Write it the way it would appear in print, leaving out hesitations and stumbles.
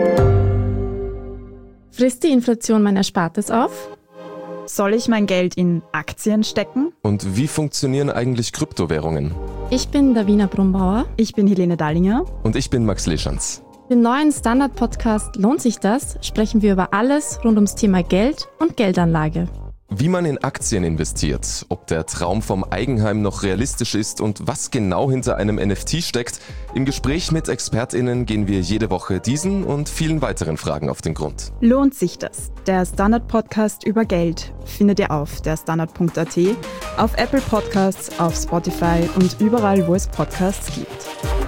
Frisst die Inflation mein Erspartes auf? Soll ich mein Geld in Aktien stecken? Und wie funktionieren eigentlich Kryptowährungen? Ich bin Davina Brumbauer. Ich bin Helene Dallinger. Und ich bin Max Leschanz. Im neuen Standard-Podcast Lohnt sich das? Sprechen wir über alles rund ums Thema Geld und Geldanlage. Wie man in Aktien investiert, ob der Traum vom Eigenheim noch realistisch ist und was genau hinter einem NFT steckt. Im Gespräch mit ExpertInnen gehen wir jede Woche diesen und vielen weiteren Fragen auf den Grund. Lohnt sich das? Der Standard-Podcast über Geld findet ihr auf derstandard.at, auf Apple Podcasts, auf Spotify und überall, wo es Podcasts gibt.